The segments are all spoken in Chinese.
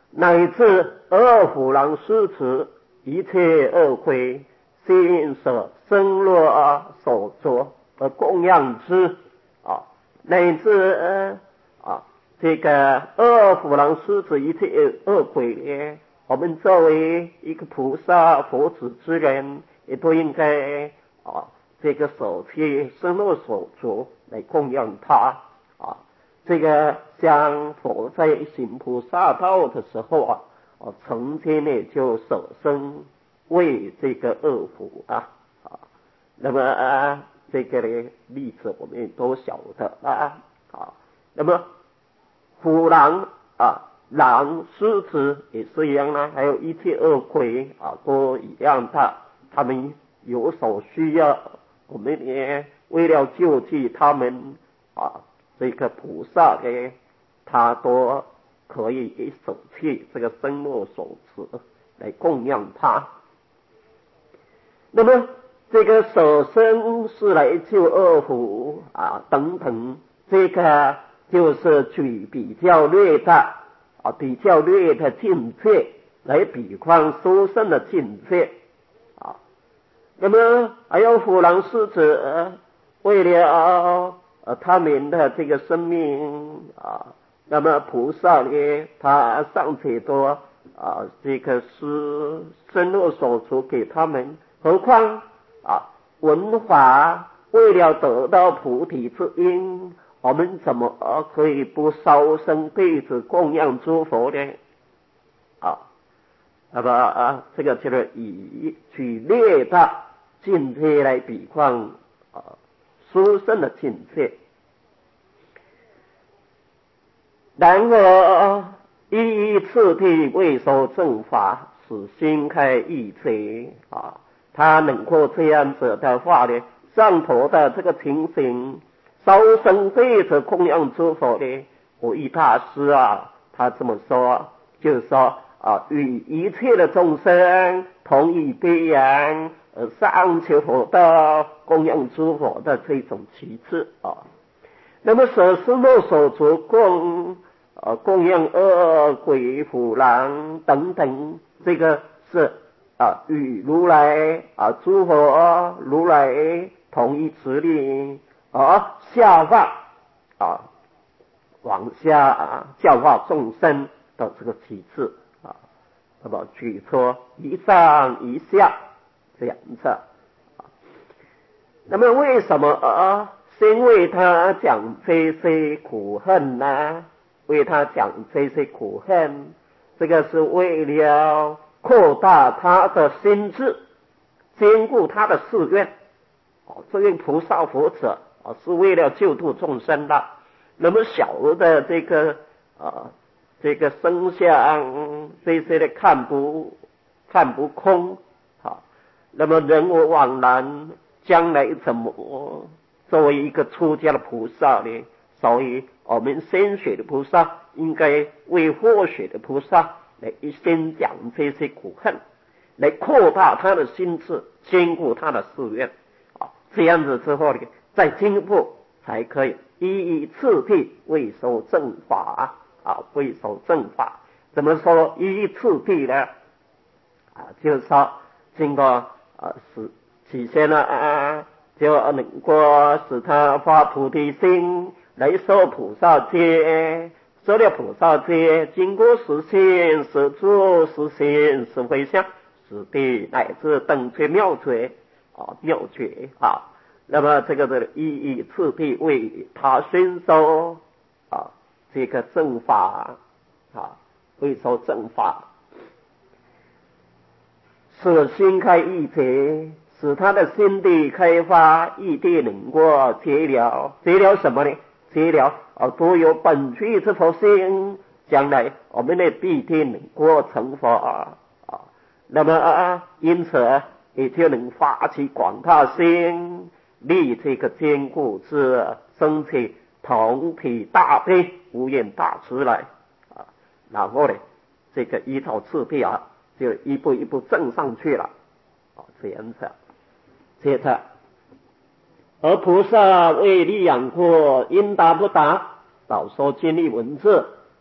乃至二虎狼狮子一切恶鬼，心所生落所着而供养之乃至这个二虎狼狮子一切恶鬼，我们作为一个菩萨佛子之人，也都应该这个舍弃生落所着来供养他这个像佛在行菩萨道的时候曾经呢就舍身为这个恶虎那么这个呢例子我们也都晓得那么虎狼狼狮子也是一样还有一切恶鬼都一样的，他们有所需要，我们也为了救济他们这个菩萨呢，他都可以舍弃这个生落所持来供养他。那么这个舍身是来救恶虎等等，这个就是举比较略的境界来比方殊胜的境界那么还有虎狼狮子为了他们的这个生命那么菩萨呢，他尚且多这个是生落所除给他们，何况文法为了得到菩提之因，我们怎么可以不烧生弟子供养诸佛呢那么这个就是以举例的境界来比方殊胜的境界。然而依次第未受正法，使心开意贼他能够这样子的话呢，上头的这个情形烧生弟子供养诸佛呢，我一大师他这么说，就是说与一切的众生同以悲仰上求佛道供养诸佛的这种旗帜那么舍身落所着供养恶鬼虎狼等等，这个是与如来诸佛如来同一持力下放往下教化众生的这个旗帜那么举出一上一下这样子那么为什么先为他讲这些苦恨呢？为他讲这些苦恨，这个是为了扩大他的心智，兼顾他的誓愿这位菩萨佛者是为了救度众生的。那么小的这个生相这些的看不空那么人我往然将来怎么作为一个出家的菩萨呢？所以我们先学的菩萨应该为后学的菩萨来先讲这些苦恨，来扩大他的心智，兼顾他的誓愿这样子之后呢，再进一步才可以依次第为受正法为受正法。怎么说依次第呢就是说经过起先就能够使他发菩提心来受菩萨戒，受了菩萨戒，经过实行实住实行实回向实地乃至等觉妙觉那么这个是依次第为他宣受这个正法为受正法，使心开意结，使他的心地开发，意地能够结了什么呢？结了都有本具之佛心，将来我们的必定能够成佛那么因此也就能发起广大心，立这个坚固之生起同体大悲无厌大慈来然后呢这个依照次第就一步一步正上去了这样子。接着而菩萨为利养过应答不答，导说经历文字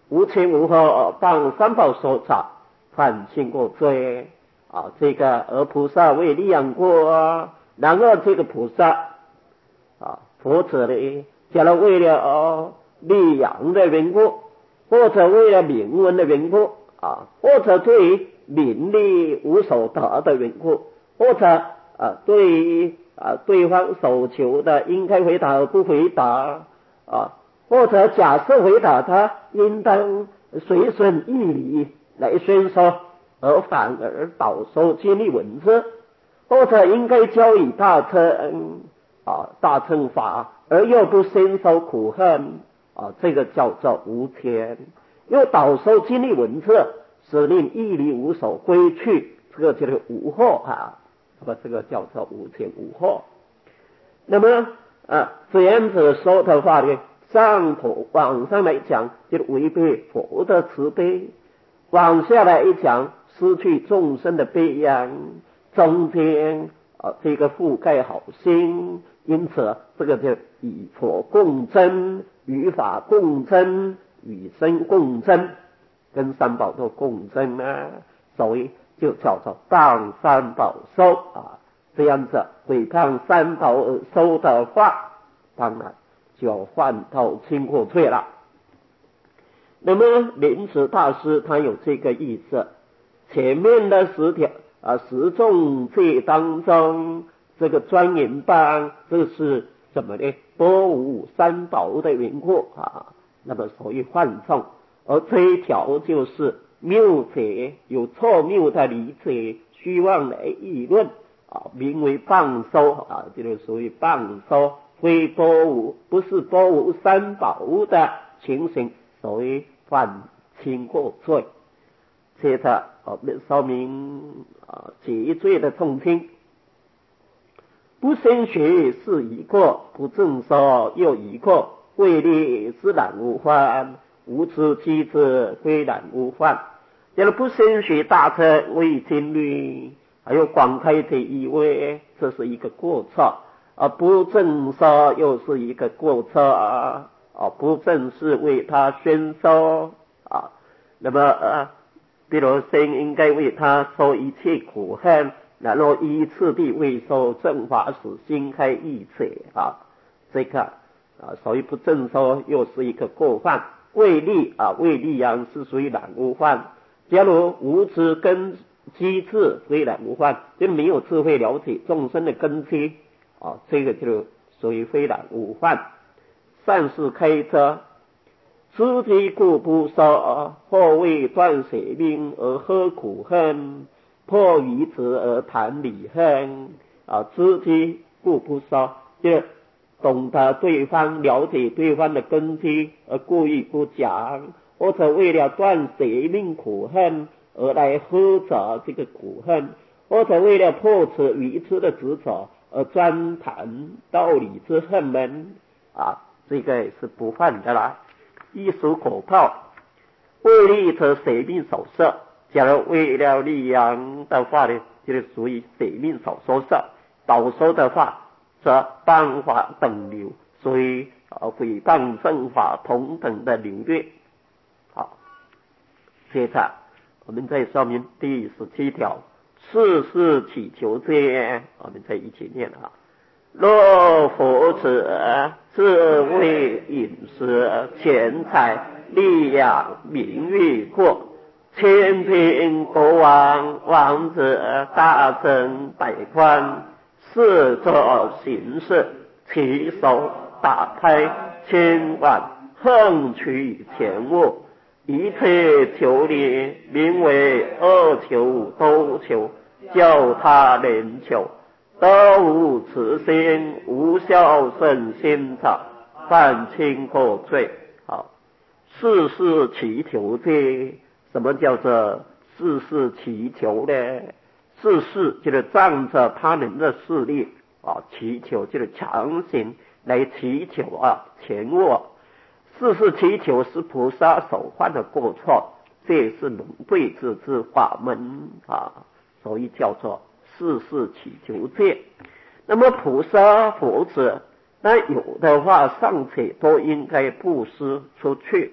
无前无后帮三宝说法，犯清过罪啊。这个而菩萨为利养过，然而这个菩萨啊，佛者呢，假如为了利养的缘故，或者为了名闻的缘故啊，或者对于名利无所得的缘故，或者对于对方所求的应该回答而不回答啊，或者假设回答他应当随顺义理来宣说，而反而导收经历文字，或者应该教以大乘大乘法，而又不深受苦恨这个叫做无天；又导收经历文字，使令义理无所归去，这个就是无惑那么这个叫做无天无惑。那么这样子说的话呢，往上来讲就违背佛的慈悲，往下来一讲失去众生的悲养，中间这个覆盖好心，因此这个就与佛共争，与法共争，与生共争，跟三宝都共争所以就叫做谤三宝收这样子违抗三宝而收的话，当然就犯到轻过罪了。那么莲池大师他有这个意思，前面的十重罪当中，这个庄严棒这是什么呢？波无三宝的缘故那么所以犯重，而这一条就是谬者有错谬的理解，虚妄来议论名为谤收就是属于谤收，非波无，不是波无三宝的情形，所以犯轻过罪。接着我们说明结罪的重轻。不生学是一过，不正说又一过，为利是然无患，无知机智非然无患。这个不生学大乘为经律，还有广开的意味，这是一个过错不正说又是一个过错不正是为他宣说那么比如先应该为他受一切苦恨，然后依次地为受正法使心开意切这个所以不正说又是一个过犯。为利为利养是属于然无患。假如无知根机智非然无患，就没有智慧了解众生的根基这个就属于非然无患。善事开车，知机故不说，或为断舍命而喝苦恨，破愚痴而谈理恨知机故不说，就懂得对方，了解对方的根基而故意不讲，或者为了断舍命苦恨而来喝着这个苦恨，或者为了破除愚痴的执着而专谈道理之恨门这个也是不犯的啦。一属口炮，为利则舍命所摄，假如为了利养的话呢，就是属于舍命所收摄。导收的话则谤法等流，所以诽谤正法同等的领域。好，接着我们再说明第17条，事事祈求者，我们再一起念若佛者自为饮食、钱财、利养、名誉过，千兵国王、王子、大臣、百官，四周行事，其手打开千万，横取钱物，一切求利，名为恶求、多求，叫他人求，都无慈心，无孝顺心肠，犯轻过罪。好，事事祈求者，什么叫做事事祈求呢？事事就是仗着他人的势力祈求就是强行来祈求钱物。事事祈求是菩萨所犯的过错，这也是龙对治之法门所以叫做事事祈求戒。那么菩萨佛子，那有的话尚且都应该布施出去，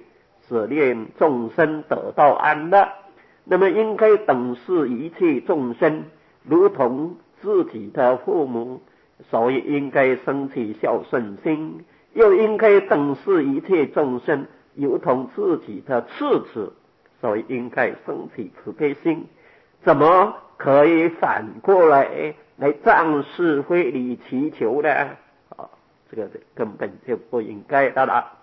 使令众生得到安乐，那么应该等视一切众生如同自己的父母，所以应该生起孝顺心，又应该等视一切众生如同自己的次子，所以应该生起慈悲心。怎么可以反过来仗势非礼祈求呢？这个根本就不应该的了。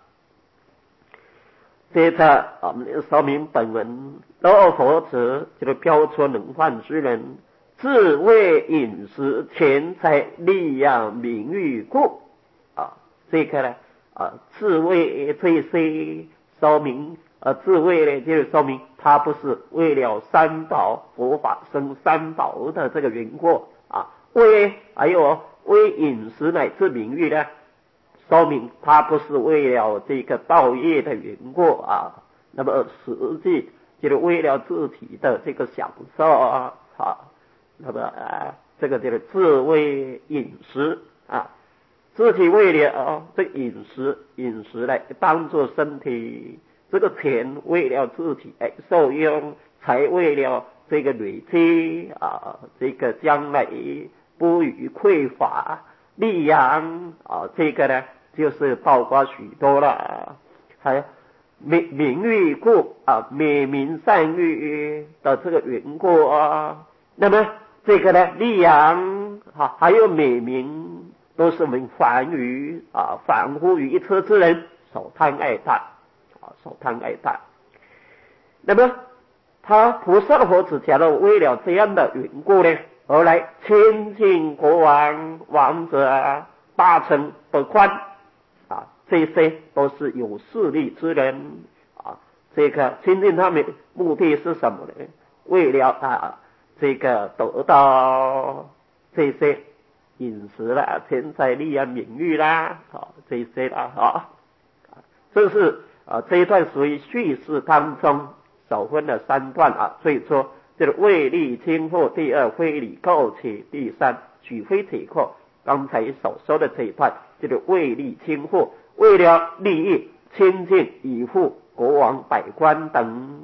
接着我们说明本文，若佛子就是标出能犯之人，自为饮食钱财利养名誉故这个呢自为这些说明自为呢就是说明他不是为了三宝佛法僧三宝的这个缘故还有为饮食乃至名誉呢，说明他不是为了这个道业的缘故那么实际就是为了自己的这个享受那么这个就是自为饮食自己为了这个饮食来帮助身体，这个钱为了自己受用，才为了这个累积这个将来不予匮乏，利养这个呢就是包括许多了，还有名誉故美名善誉的这个缘故那么这个呢利养还有美名，都是我们凡于凡夫愚痴之人所贪爱戴所贪爱戴。那么他菩萨的佛子假如为了这样的缘故呢，而来亲近国王王者大臣不宽这些都是有势力之人这个亲近他们目的是什么呢？为了这个得到这些饮食啦、钱财利养名誉啦这些啦这是这一段属于叙事当中首分了三段最初就是为利亲护，第二非礼告起，第三举非铁阔。刚才所说的这一段就是为利亲护，为了利益亲近以赴国王百官等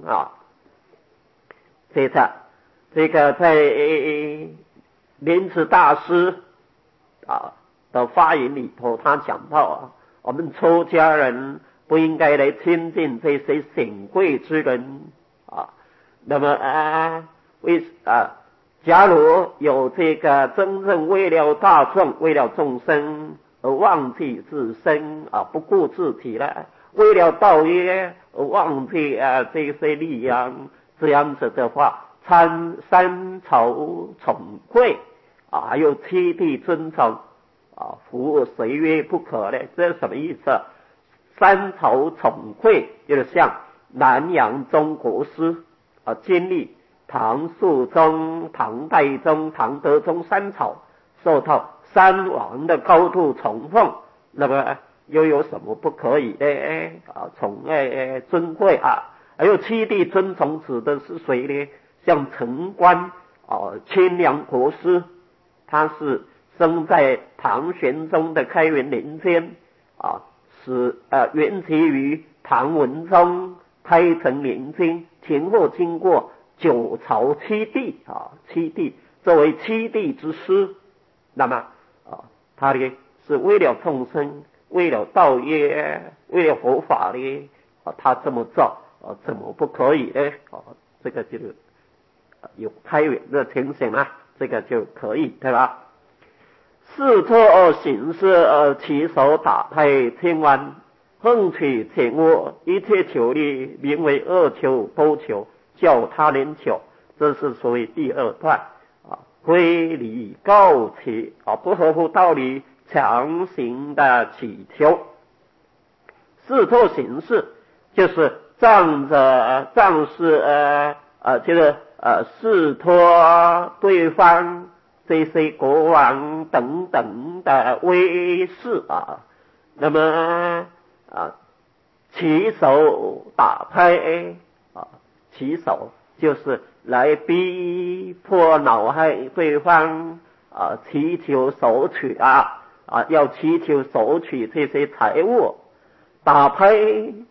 接着这个在莲池大师的发言里头，他讲到我们出家人不应该来亲近这些显贵之人那么假如有这个真正为了大众为了众生而忘记自身不顾自己了，为了道业而忘记这些利养，这样子的话三朝宠贵还有七地尊崇服务谁曰不可呢？这是什么意思？三朝宠贵就是像南阳中国师经历唐肃宗、唐代宗、唐德宗三朝受到三王的高度崇奉，那么又有什么不可以呢？宠爱尊贵还有七地尊崇指的是谁呢？像陈官清凉国师，他是生在唐玄宗的开元年间是源起于唐文宗开成年间，前后经过九朝七帝七帝作为七帝之师，那么他呢是为了众生，为了道业，为了佛法呢他这么做怎么不可以呢？这个就是有开源的情形这个就可以，对吧？四错行事起手打开天湾，横取前窝，一切求利，名为恶求多求，叫他人求，这是属于第二段非礼告起不合乎道理强行的祈求。四错行事就是仗势就是试托对方这些国王等等的威势那么起手打拍起手就是来逼迫恼害对方祈求索取要祈求索取这些财物。打拍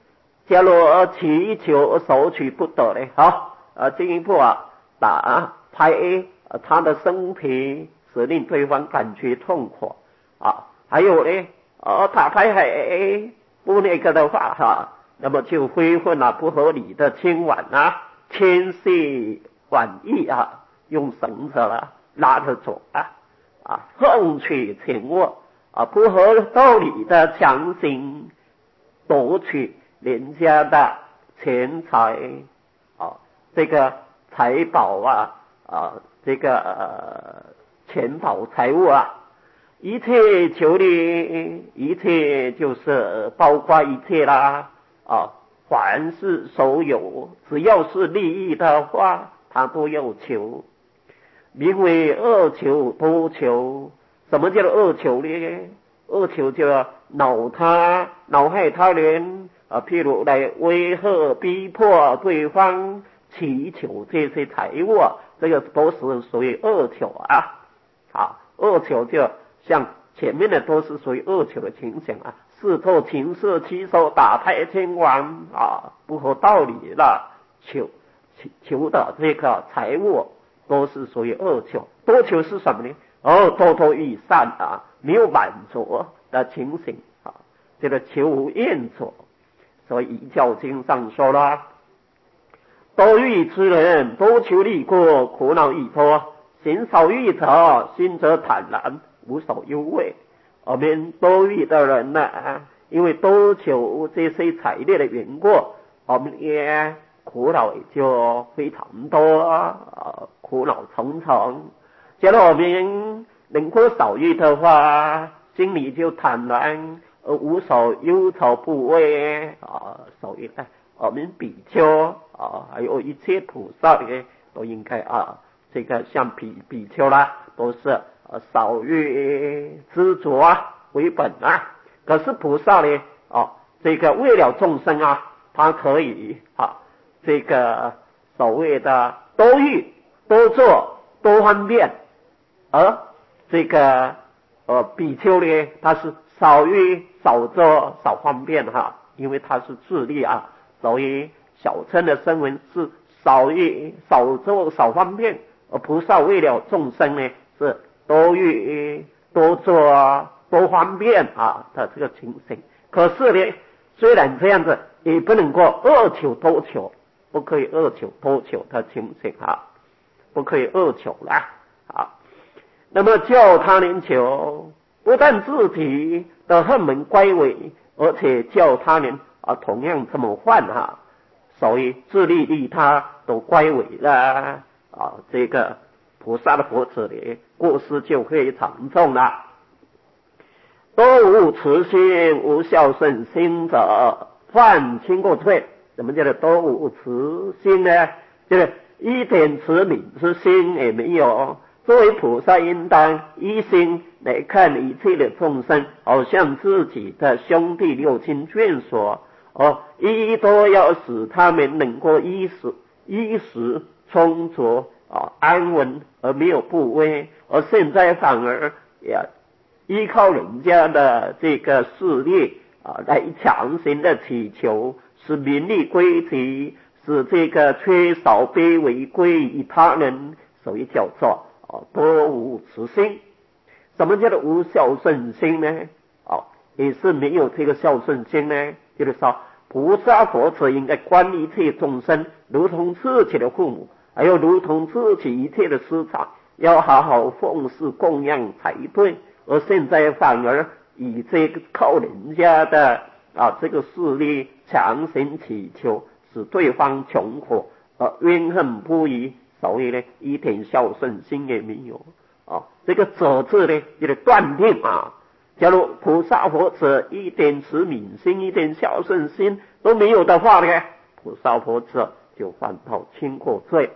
假如祈求索取不得呢，好，进一步打拍他的身体，使令对方感觉痛苦还有呢，打拍还不那个的话那么就恢复了不合理的牵挽牵系挽意用绳子拉着走横取前握不合道理的强行夺取人家的钱财这个财宝这个钱宝财物一切求利，一切就是包括一切啦凡是所有，只要是利益的话，他都要求。名为恶求多求。什么叫做恶求呢？恶求就恼害他人譬如来威吓逼迫对方，祈求这些财物这个都是属于恶求恶求就像前面的都是属于恶求的情形试透情色欺手打拍牵挽不合道理了求的这个财物都是属于恶求。多求是什么呢？多益善没有满足的情形这个求无厌足。所以《教经》上说了，多欲之人多求利过，苦恼易脱；行少欲者心则坦然，无所忧畏。我们多欲的人因为多求这些财力的缘故，我们也苦恼也就非常多苦恼重重。假如我们能够少欲的话，心里就坦然无所忧愁不畏所以我们比丘还有一切菩萨都应该这个像比丘都是少欲知足为本可是菩萨呢这个为了众生他可以这个所谓的多欲多做多方便，而这个比丘呢他是少欲少做少方便因为他是自利所以小乘的声闻是少欲少做少方便，而菩萨为了众生呢是多欲多做多方便的这个情形。可是呢虽然这样子也不能够恶求多求，不可以恶求多求的情形不可以恶求啦那么叫他人求，不但自己的恨门乖违，而且叫他人同样这么犯所以自利利他都乖违了这个菩萨的佛子里过失就非常重了。多无慈心无孝顺心者犯轻过罪。什么叫做多无慈心呢？就是一点慈悯之心也没有。作为菩萨应当一心来看一切的众生，好像自己的兄弟六亲眷属一都要使他们能够衣食充足安稳而没有不危，而现在反而也依靠人家的这个势力来强行的祈求，使名利归己，使这个缺少卑微归于他人，所以叫做多无慈心。什么叫做无孝顺心呢？也是没有这个孝顺心呢，就是说菩萨佛子应该观一切众生如同自己的父母，还有如同自己一切的师长，要好好奉事供养才对。而现在反而以这个靠人家的这个势力强行祈求，使对方穷苦怨恨不已，所以呢一点孝顺心也没有这个者字呢就是断定假如菩萨佛子一点慈悯心一点孝顺心都没有的话呢，菩萨佛子就犯到轻过罪。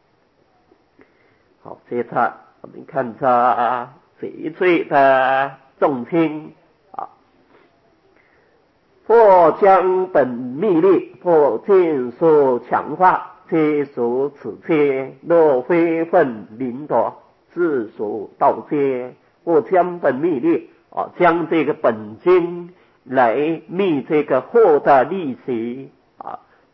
好，接着我们看这这罪的重轻或将本密律或见所强化，皆属此切，若非分领夺自属盗窃，或将本密律将这个本经来密这个获得利息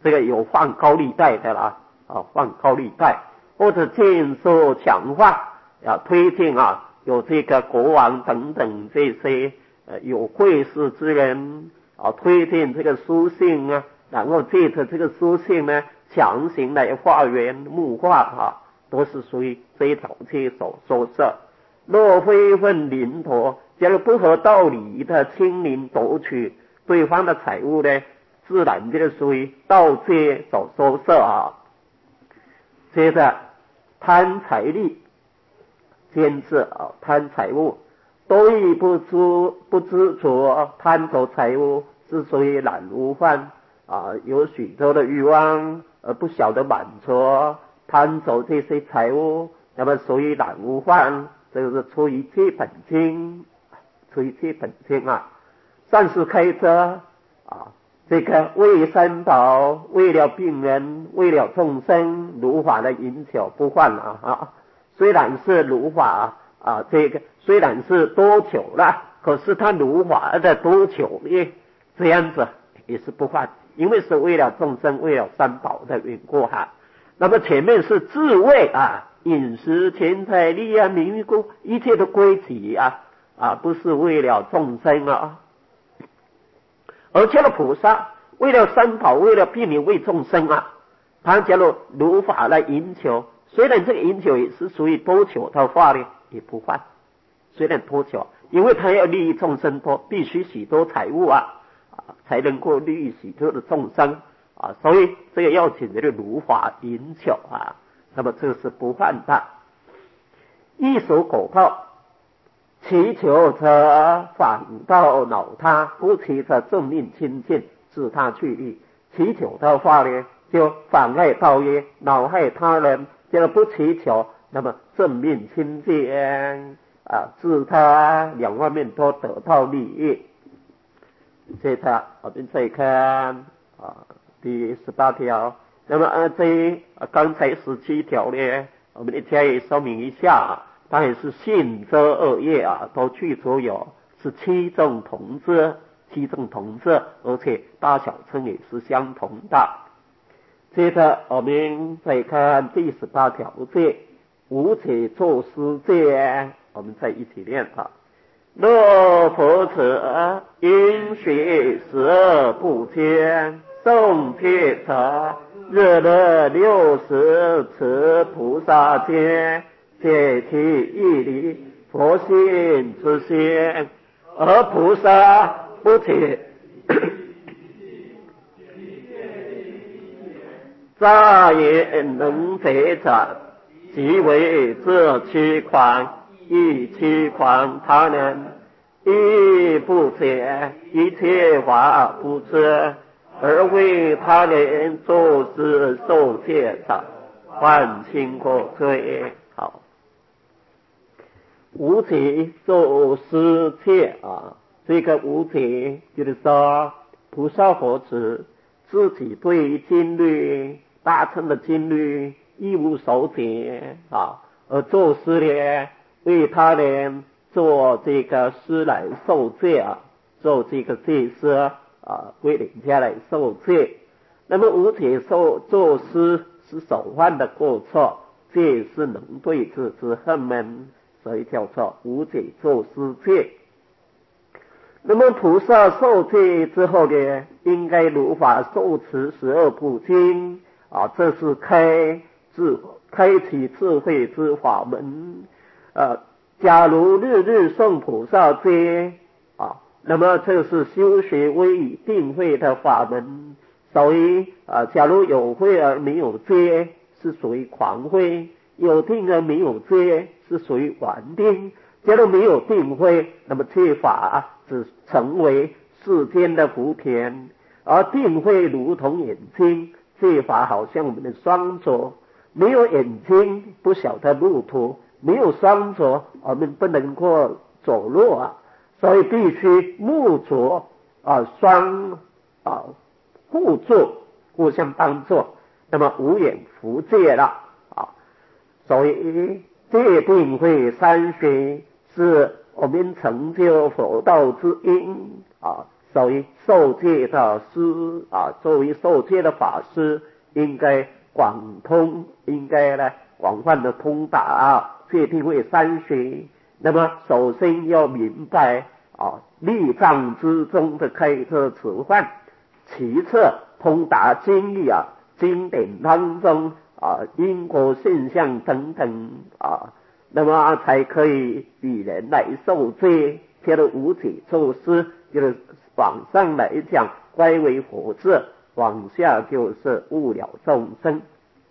这个有放高利贷的啦，放高利贷，或者建设强化推进有这个国王等等这些有会识之人推进这个书信然后借着这个书信呢强行来化缘木化都是属于这一条街所说的。若非分临夺，假如不合道理的侵凌夺取对方的财物呢，自然就属于盗窃所收摄接着贪财力，坚持贪财物，多欲不知足，贪走财物是属于懒无犯有许多的欲望而不晓得满足，贪走这些财物，那么属于懒无犯，这个是出于戒本经，善事开遮这个为三宝，为了病人，为了众生，如法的饮酒不犯虽然是如法这个虽然是多求了，可是他如法的多求这样子也是不犯，因为是为了众生，为了三宝的缘故那么前面是自卫饮食钱财利名誉故一切的归己不是为了众生而且呢菩萨为了三宝，为了避免为众生他假如法来引求，虽然这个引求也是属于多求的话呢也不犯，虽然多求，因为他要利益众生多，必须许多财物才能够利益许多的众生所以这个要紧的如法引求那么这是不犯的。一手果报，祈求者反倒恼他，不祈则正命亲近，自他去意。祈求的话呢，就妨碍道业，恼害他人；就不祈求，那么正命亲近自他两方面都得到利益。接着我们再看第18条。那么刚才17条呢，我们加以说明一下当然是信遮恶业都具足有是七众同质，而且大小乘也是相同的。接着我们再看第18条戒，无且作施戒，我们再一起念若佛者因学12部经，诵戒者日日60次菩萨戒，戒其义理佛性之心，而菩萨不起诈言能贼者，即为这欺诳，亦欺诳他人，亦不解一切法不知，而为他人作事受戒者，犯轻过罪。好，无解受施戒这个无解就是说菩萨佛子自己对经律大乘的经律一无所解而做事呢，为他人做这个施来受戒做这个戒施为人家来受戒。那么无解做施是手犯的过错，戒是能对治之恨门，所以叫做无解作施戒。那么菩萨受戒之后呢，应该如法受持12部经这是开启智慧之法门假如日日诵菩萨戒那么这是修学威仪定慧的法门。所以假如有慧而没有戒，是属于狂慧；有定而没有戒，是属于顽定。假如没有定慧，那么戒法只成为世间的浮田，而定慧如同眼睛，戒法好像我们的双足，没有眼睛不晓得路途，没有双足我们不能够走路所以必须目足双互助，互相帮助，那么无眼福戒了所以戒定慧三学是我们成就佛道之因所以受戒的师作为受戒的法师，应该广通，应该呢广泛的通达戒定慧三学。那么首先要明白立藏之中的开车词范，其次通达经义经典当中因果现象等等那么才可以与人来受戒。贴了无解措施，就是往上来讲乖为佛智，往下就是误了众生。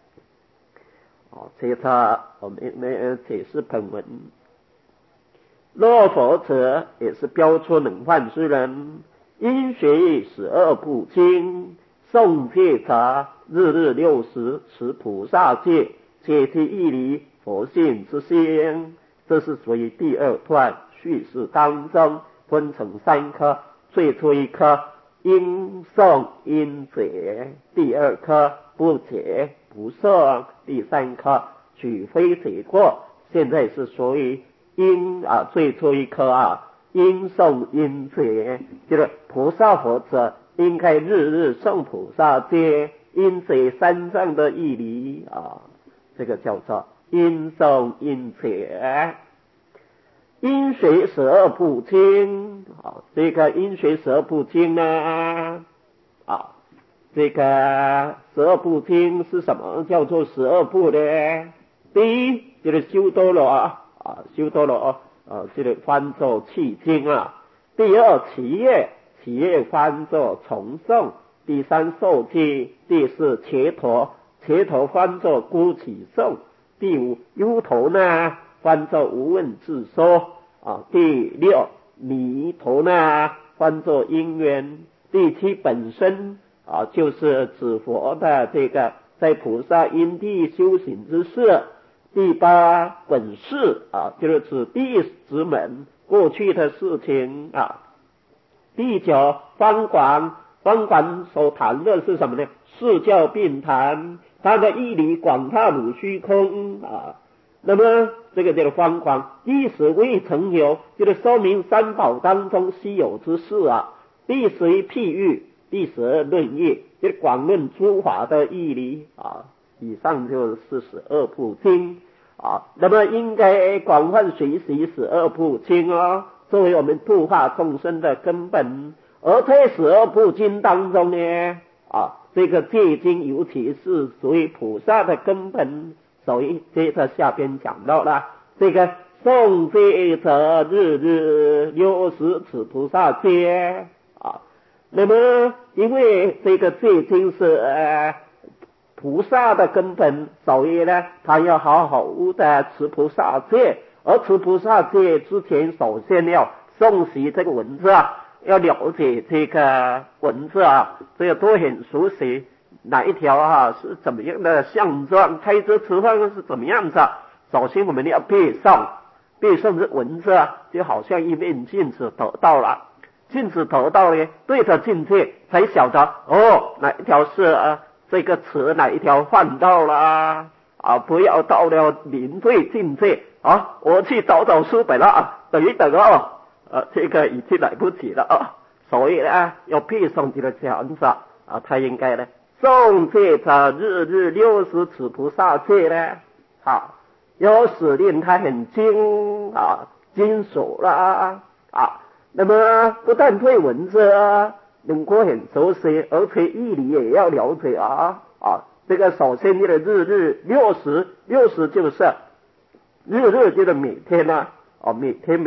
接着我们解释本文。若佛者，也是标出能犯之人，因学12部经，诵戒者日日60持菩萨戒，切其义理佛性之心。这是属于第二段叙事当中，分成3科，最初一科应诵应解，第二科不解不诵，第3科举非解过。现在是属于最初一科应诵应解，就是菩萨佛者应该日日诵菩萨戒，应解三藏的义理这个叫做应诵应解。因学12部经这个因学12部经呢这个12部经是什么叫做12部呢？第一就是修多罗修多罗这个翻作契经第二企业翻作重诵，第三受记，第四切陀翻作孤起诵，第五忧头呢翻作无问自说第六弥陀呢翻作因缘，第七本身就是指佛的这个在菩萨因地修行之事，第八本事就是指地之门过去的事情第九方广所谈的是什么呢？四教并谈，它的义理广大如虚空那么这个叫做方广，第10未曾有，就是说明三宝当中稀有之事第11譬喻，第12论义，就是广论诸法的义理以上就是12部经那么应该广泛学习12部经作为我们度化众生的根本。而在12部经当中呢这个戒经尤其是属于菩萨的根本，所以接着下边讲到了这个诵戒者日日60持菩萨戒那么因为这个戒经是菩萨的根本，所以呢他要好好的持菩萨戒。而持菩萨戒之前，首先要诵习这个文字要了解这个文字这个都很熟悉，哪一条是怎么样的相状，开支词范是怎么样子首先我们要背诵这文字就好像一面镜子得到了，镜子得到呢对着镜子才晓得哪一条是这个词，哪一条犯到了不要到了临对境界我去找书本了等一等这个已经来不及了所以呢要背诵这个这样子他应该呢诵戒者日日60持菩萨戒呢要使令他很精熟了那么不但对文字能够很熟悉，而且义理也要了解这个首先的日日60就是日日就是每天每天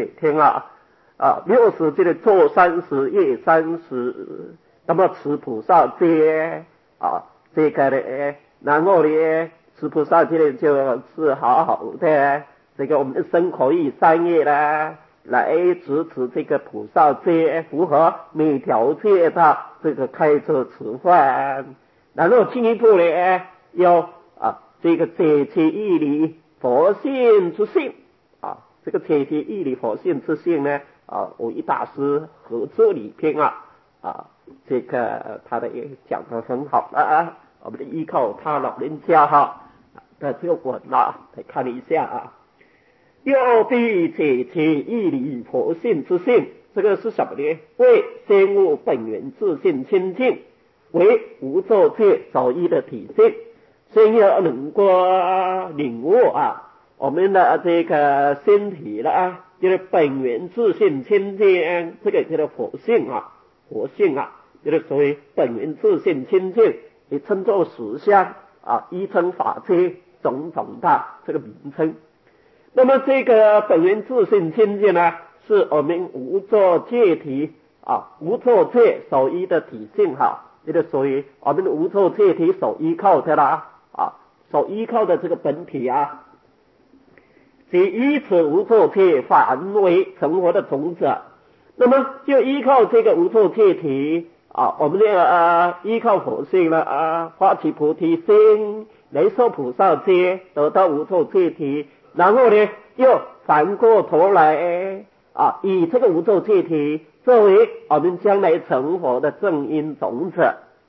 60就是做30夜30，那么持菩萨戒这个呢然后呢持菩萨戒就是好好的这个我们的身口意3业呢来执持这个菩萨戒，符合每条戒的这个开车词范。然后进一步呢要这个解其义理佛性之性这个解其义理佛性之性呢我一大师合作里篇这个他的也讲得很好我们依靠他老人家的这个文来看一下要必解其义理佛性之性， 这个是什么呢？为先悟本源自性清净，为无作界守一的体性。先要能够领悟我们的这个身体就是本源自性清净，这个叫做佛性佛性就是所谓本源自性清净，也称作实相依称法界种种的这个名称。那么这个本源自性清净是我们无作界体无作界所依的体性就是属于我们无作界体所依靠的所依靠的这个本体即以此无作界反为成佛的种子。那么就依靠这个无作界体我们依靠佛性发起菩提心来受菩萨戒，得到无作界体，然后呢又反过头来以这个无作界体作为我们将来成佛的正因种子，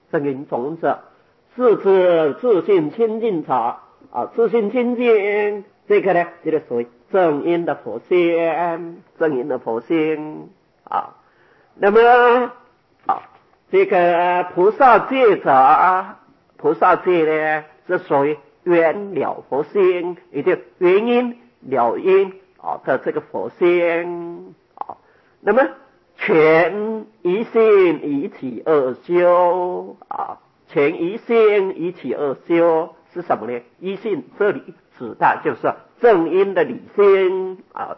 是指自性清净者自性清净，这个呢就是属于正因的佛性，那么这个菩萨戒者菩萨戒呢是属于圆了佛性，也就原因了因的这个佛性那么全一性一起二修全一性一起二修是什么呢？一性这里指的就是正因的理性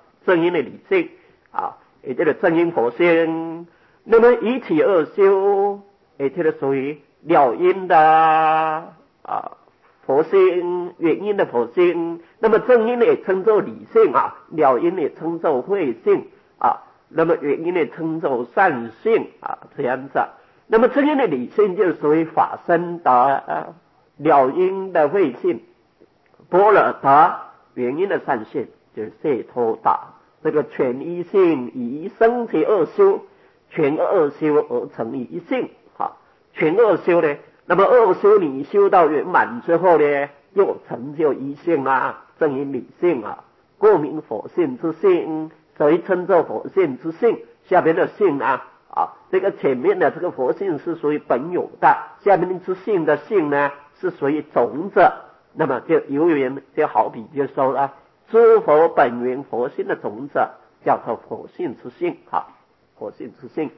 也就是正因佛性。那么一起二修也就是属于了因的佛性，原因的佛性。那么正因也称作理性了因也称作慧性那么原因也称作善性这样子。那么正因的理性就是属于法身的了因的慧性，般若的原因的善性就是解脱的这个全一性，以生其二修，全二修而成一性全二修呢，那么二修你修到圆满之后呢，又成就一性正因理性故名佛性之性，所以称作佛性之性。下边的性这个前面的这个佛性是属于本有的，下面之性的性呢是属于种子。那么就有缘就好比就说了诸佛本源佛性的种子叫做佛性之性佛性之性。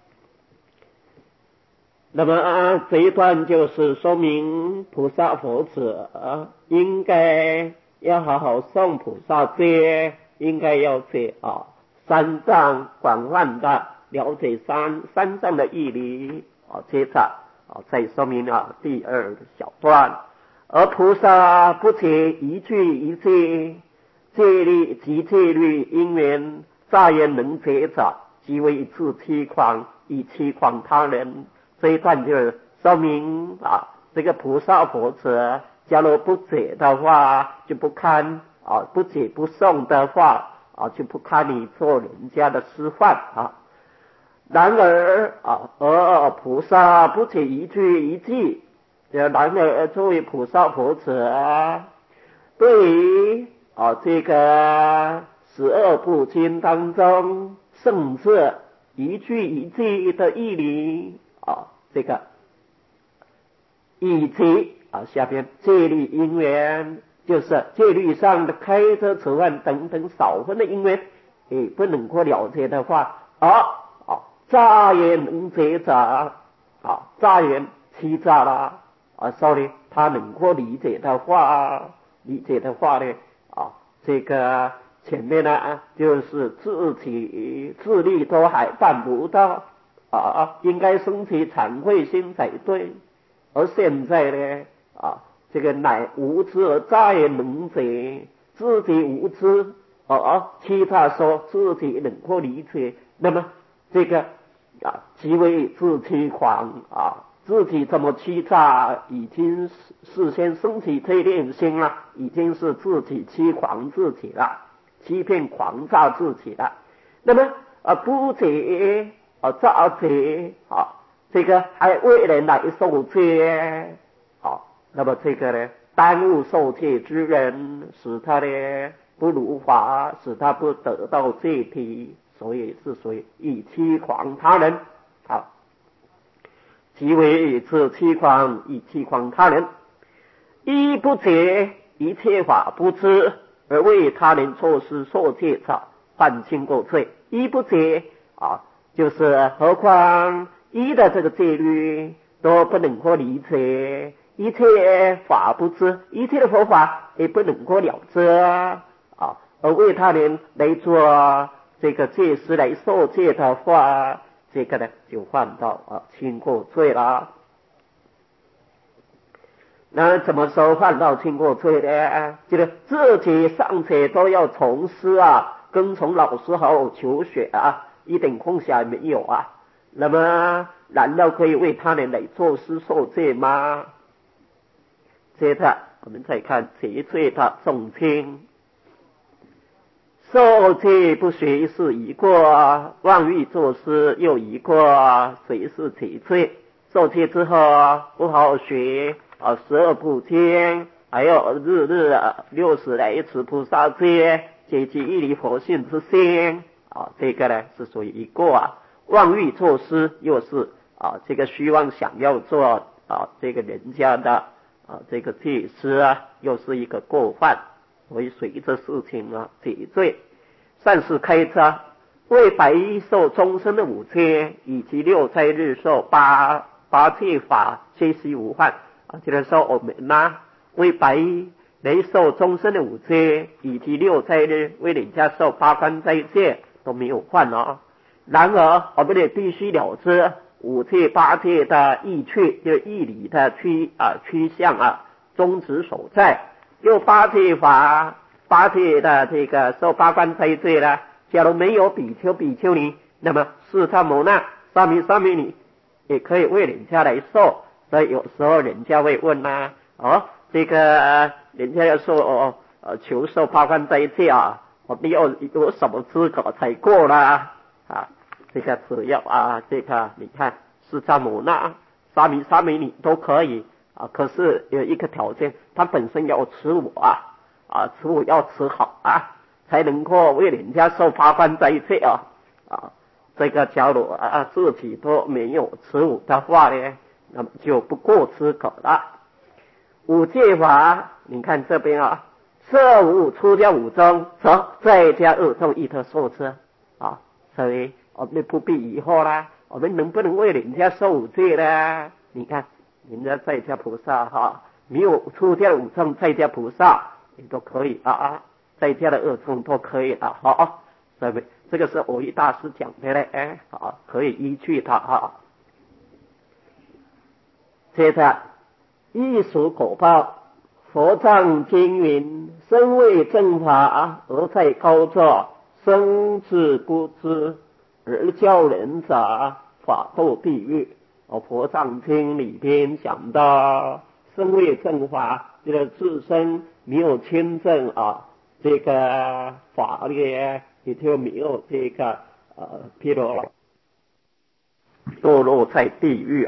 那么这一段就是说明菩萨佛子应该要好好诵菩萨戒，应该要解三藏广泛的了解三藏的义理接着再说明第二小段。而菩萨不解一句一句戒律及戒律因缘乍言能解者，即为自欺诳，以欺诳他人。这一段就说明这个菩萨佛子假如不解的话，就不堪不解不诵的话就不堪你做人家的示范然而而菩萨不解一句一句，然而作为菩萨佛子对于这个12部经当中甚至一句一句的义理这个以及下边戒律因缘，就是戒律上的开遮持犯等等少分的因缘也不能够了解的话乍言能解者乍言欺诈了所以他能够理解的话呢这个前面呢就是自己自力都还办不到应该生起惭愧心才对。而现在呢这个乃无知而诈言能解，自己无知其他说自己能够理解，那么这个即为自欺诳自己这么欺诈，已经事先升起这念心了，已经是自己欺诳自己了，欺骗诳诈自己了。那么不解诈解这个还为人来受戒那么这个呢耽误受戒之人，使他呢不如法，使他不得到戒体， 所以是属于以欺诳他人。好，即为自欺诳，以欺诳他人。一不解，一切法不知，而为他人错失所戒者，犯轻过罪。一不解就是何况一的这个戒律都不能够理解，一切法不知，一切的佛法也不能够了知而为他人来做这个戒师来受戒的话，这个呢就犯到轻过罪了。那怎么说犯到轻过罪呢？就是自己尚且都要从师跟从老师好好求学一点空暇也没有那么难道可以为他人来作师受戒吗？接着我们再看其罪的重轻。受戒不学是一过，妄欲作师又一过，谁是其罪？受戒之后不好好学12部经，还有日日60来持菩萨戒，结集一离佛性之心这个呢是属于一过妄欲作师又是这个虚妄想要做这个人家的这个戒师又是一个过犯，所以随着事情解罪。善事开遮，为白衣受终身的5戒，以及6斋日受八戒法，皆悉无犯就是说我们为白衣来受终身的5戒，以及6斋日为人家受8关斋戒都没有犯然而我们也必须了知5戒8戒的义趣，就是义理的趋向宗旨所在。又8戒法8戒的这个受8关斋戒呢，假如没有比丘比丘尼，那么释迦牟尼沙弥沙弥尼也可以为人家来受。所以有时候人家会问这个人家要说求受8关斋戒我们要有什么资格才过啦这个只要这个你看释迦牟尼沙弥沙弥尼都可以可是有一个条件，他本身要持五持五要持好才能够为人家受8关斋戒这个假如自己都没有持五的话呢，那么就不过资格了。5戒法你看这边摄五出家5宗，则再加2众一特受持所以我们不必疑惑啦，我们能不能为人家受5戒呢？你看人家在家菩萨没有出家5众在家菩萨也都可以在家的2众都可以所以这个是蕅益大师讲的嘞可以依据他接着异熟果报。佛藏经云：身为正法而在高座，生自不知而教人者，法堕地狱。佛藏经里边讲到身为正法，这个自身没有亲证这个法律也就没有这个譬如堕落在地狱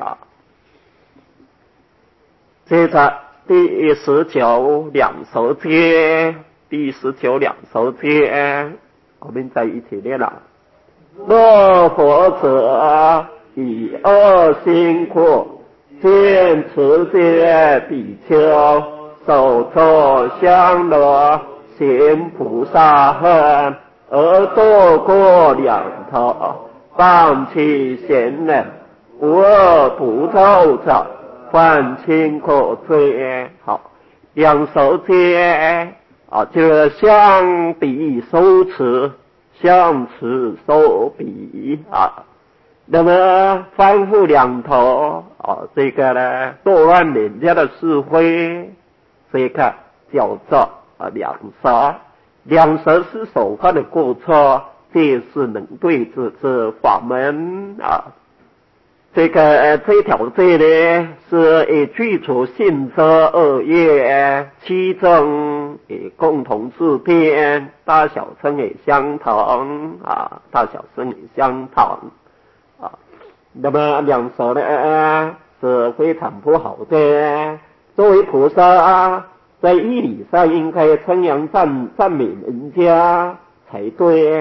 接着第19两熟戒，第19两熟戒，我们再一起念了。若佛者以恶心故，见持戒比丘，手作香罗，行菩萨恨，而堕过两头，放弃贤人，无恶不造者，犯轻过罪。好，两熟戒就是相比收持，相持收比那么翻覆两头这个呢堕乱人家的是非，这个叫做两熟。两熟是手犯的过错，这是能对之法门这条罪呢，是以具足性则恶业，其中也共同自变，大小乘也相同大小乘也相同那么两手呢是非常不好的。作为菩萨在义理上应该称扬赞美人家才对，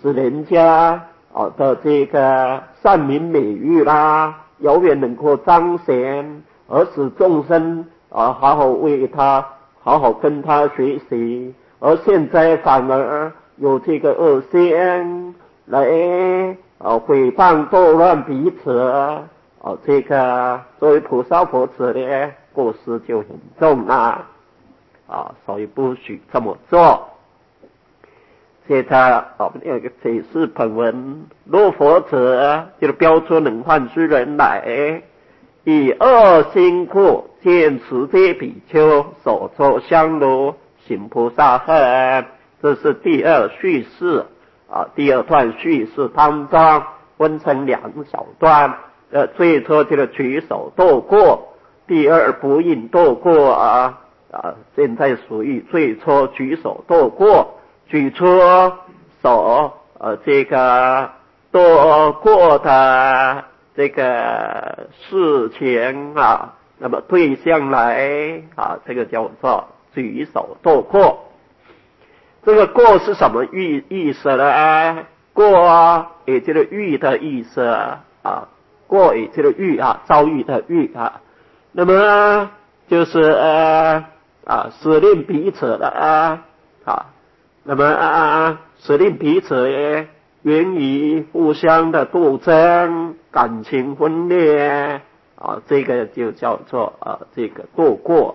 使人家的这个善名美誉啦，永远能够彰显，而使众生好好为他，好好跟他学习。而现在反而有这个恶心来诽谤斗乱彼此，这个作为菩萨佛子的过失就很重啊，所以不许这么做。接着我们有一个解释本文，若佛者就是标出能幻之人来，以恶心故见持戒比丘所作香炉行菩萨恨。这是第二叙事第二段叙事当中分成两小段，最初就是举手度过，第二不应度过现在属于最初举手度过，举出手这个度过的这个事情那么对象来这个叫做举手度过。这个过是什么意思呢？过也就是遇的意思过也就是遇遭遇的遇那么就是使令彼此的那么使令彼此源于互相的斗争，感情分裂这个就叫做这个度过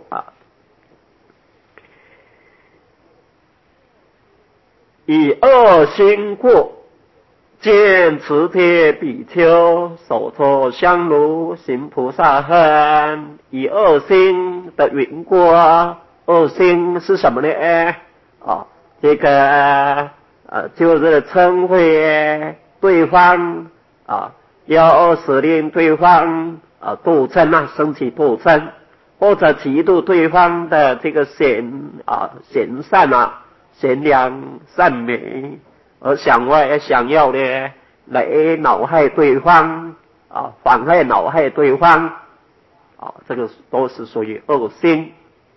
以恶心故见持戒比丘手作香炉行菩萨恨。以恶心的缘故恶心是什么呢？这个就是称谓对方要使令对方斗争升起斗争，或者嫉妒对方的这个贤善贤良善美，而想要呢来恼害对方妨害恼害对方这个都是属于恶心。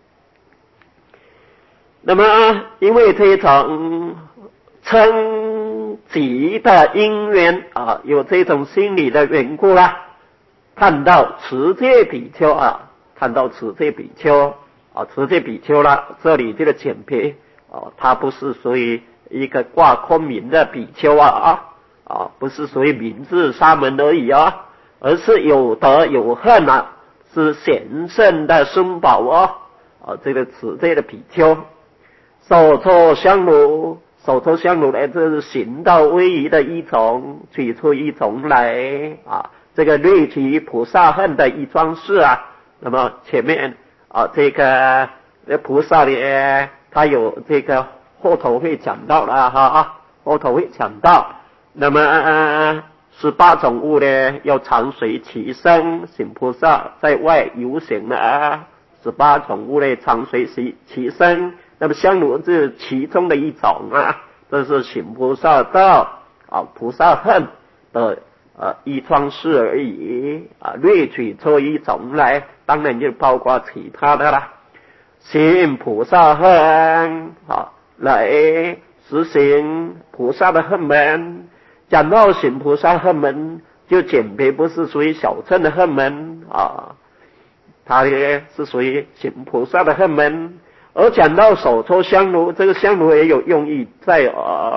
那么因为这种称己的因缘有这种心理的缘故看到持戒比丘看到持戒比丘持戒比丘这里这个简别它不是属于一个挂空名的比丘不是属于名字沙门而已而是有德有恨是贤圣的孙宝这个持戒的比丘手作香炉，手作香炉呢，这是行道威仪的一种，取出一种来这个略提菩萨恨的一桩事那么前面这个菩萨呢，他有这个后头会讲到了后头会讲到。那么18种物呢，要常随其身行菩萨，在外游行18种物呢，常随其身。那么香炉是其中的一种这是行菩萨道菩萨恨的一桩事而已略举出一种来，当然就包括其他的行菩萨恨来实行菩萨的恨门。讲到行菩萨恨门，就简别不是属于小乘的恨门它也是属于行菩萨的恨门。而讲到手抽香炉，这个香炉也有用意在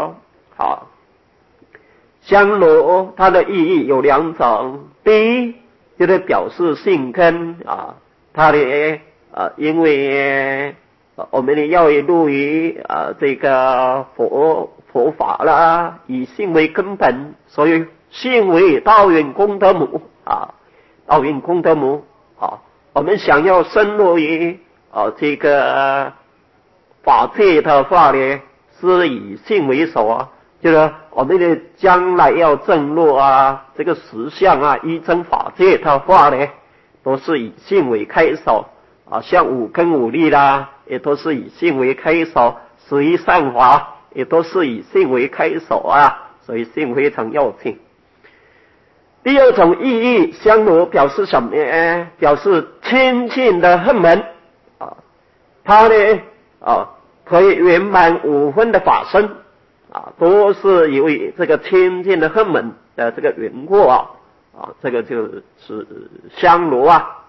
香炉它的意义有两种，第一就是表示信根它的因为我们要入于这个佛法以信为根本，所以信为道源功德母道源功德母我们想要深入于这个法界的话呢，是以信为首就是我们的将来要证入这个实相依真法界的话呢，都是以信为开首像五根五力也都是以信为开首，十一善法也都是以信为开首所以信非常要紧。第二种意义，香炉表示什么呢？表示清净的恨门它呢可以圆满5分的法身都是由于这个清净的恨门的这个缘故这个就是香炉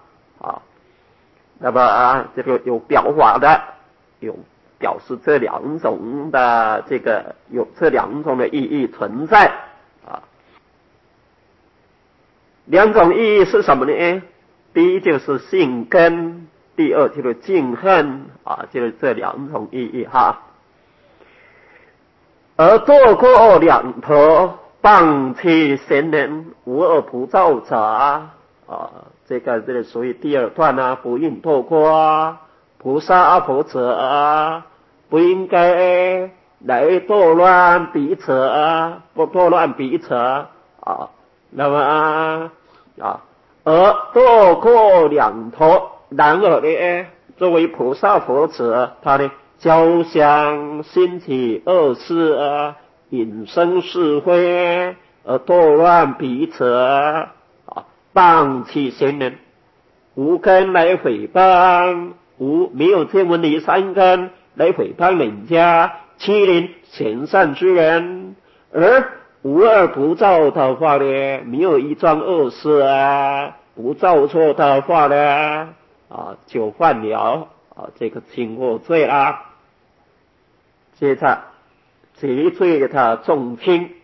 那么这个有表法的，有表示这两种的有这两种的意义存在两种意义是什么呢？第一就是性根，第二就是净恨就是这两种意义而堕过两头，谤其贤人，无恶不造者这个属于第二段不应堕过菩萨佛者不应该来堕乱彼此不堕乱彼此那么而堕过两头，然而呢，作为菩萨佛者，他呢交相兴起恶事引生是非而堕乱彼此谤其贤人，无根来诽谤，没有天文理三根来诽谤人家，欺凌贤善之人，而无恶不造的话呢，没有一桩恶事不造错的话呢就犯了这个轻恶罪啦。接着结罪的重轻